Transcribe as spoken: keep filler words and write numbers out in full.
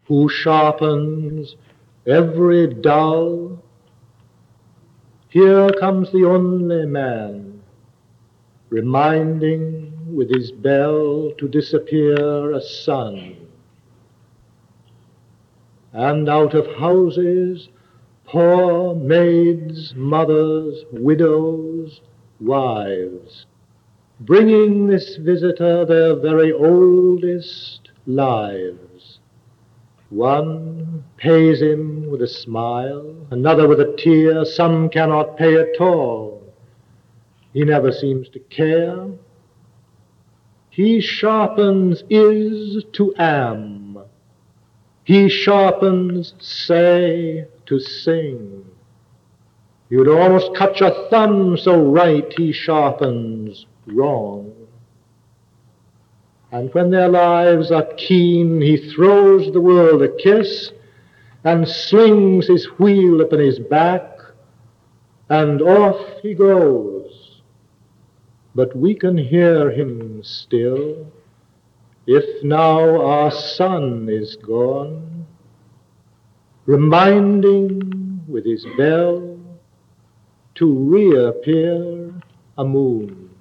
who sharpens every dull. Here comes the only man, reminding with his bell to disappear a sun. And out of houses, poor maids, mothers, widows, wives, bringing this visitor their very oldest lives. One pays him with a smile, another with a tear, some cannot pay at all. He never seems to care. He sharpens is to am. He sharpens say to sing. You'd almost cut your thumb, so right he sharpens wrong. And when their lives are keen, he throws the world a kiss and slings his wheel upon his back, and off he goes. But we can hear him still, if now our sun is gone, reminding with his bell to reappear a moon.